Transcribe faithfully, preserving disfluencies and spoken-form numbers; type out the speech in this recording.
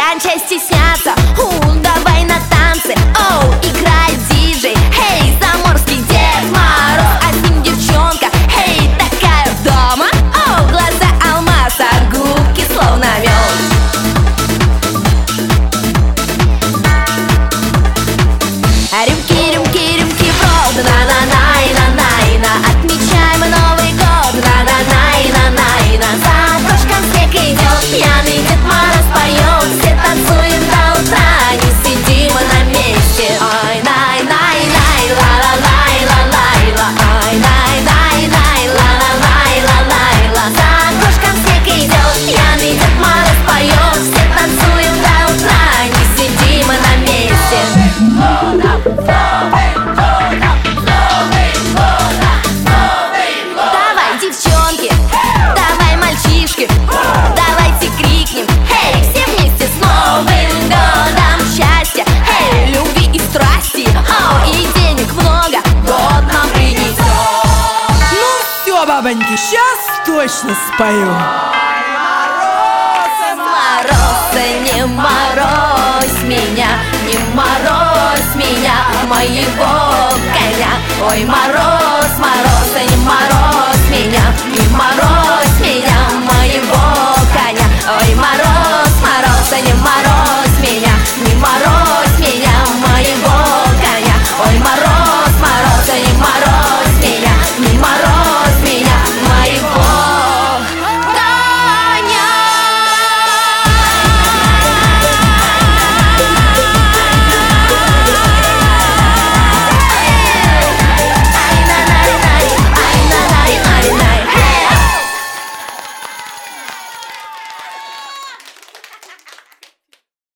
кончай стесняться, у, давай на танцы, оу, играет диджей. Хей, заморский Дед Мороз, а с ним девчонка, хей, такая дома. Оу, глаза алмаз, а губки словно мед. Рюмки, рюмки, рюмки в рот, на-на-най-на-най-на. Отмечаем Новый год, на-на-най-на-най-на. За окошком снег идет, пьяный Дед Мороз поет. Все танцуем до утра, не сидим мы на месте. Ой, най-най-най, ла-ла-лай-ла-лай-ла. Ой, най-най-най, ла-ла-лай-ла-лай-ла. За окошком снег идет, пьяный Дед Мороз поет. Все танцуем до утра, не сидим мы на месте. Давай, девчонки, давай, мальчишки, давайте крикнем, хей, все вместе с Новым годом счастья, хей, любви и страсти, о, и денег много, год нам принесет. Ну все, бабоньки, сейчас точно спою. Мороз, не морозь меня, не морозь меня, моего коня. Ой, мороз, мороз, не морозь меня, не морозь меня, моего коня. Ой, мороз.